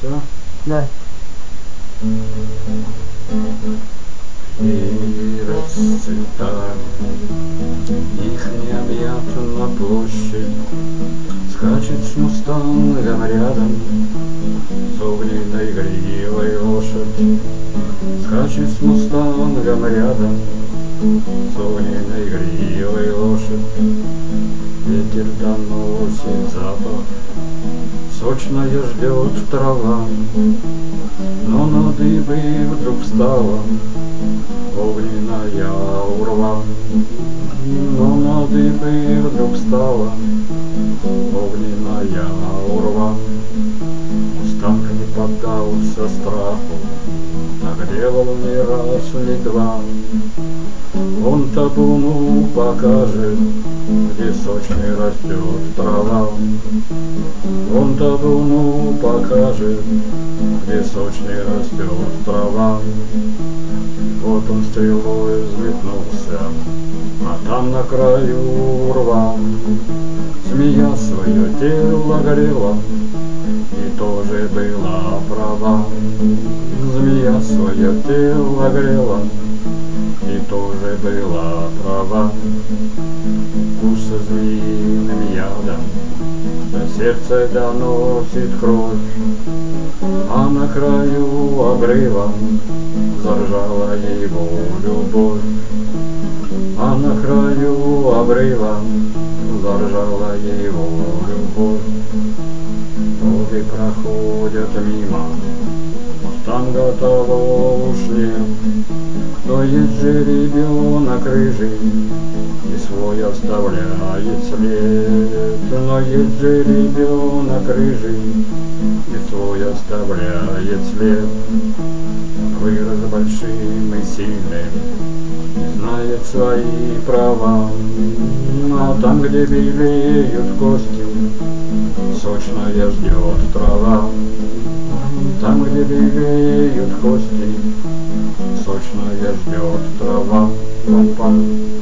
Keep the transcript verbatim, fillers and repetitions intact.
Все? Да. И расцветали их необъятна площадь, скачет с мустангом рядом с огненной гривой лошадь, скачет с мустангом рядом с огненной гривой лошадь. Ветер доносит запах, сочная ждет трава, но на дыбы вдруг встала огненная урва. Но на дыбы вдруг встала огненная урва. Мустанг не поддался страху, так делал не раз, не два. Он табуну покажет, где сочней растет трава. Он табуну покажет, где сочней растет трава. Вот он стрелой взметнулся, а там на краю рва змея свое тело грела и тоже была права. Змея свое тело грела и тоже была права. Укус змеиным ядом до сердца доносит кровь, а на краю обрыва заржала его любовь. А на краю обрыва заржала его любовь. Годы проходят мимо, мустанга того уж нет, но есть же ребенок рыжий, и свой оставляет след. Но есть же ребенок рыжий, и свой оставляет след. Он вырос большим и сильным, знает свои права, а там, где белеют кости, сочная ждет трава. Там, где белеют кости, сочная ждет трава. Пам-пам.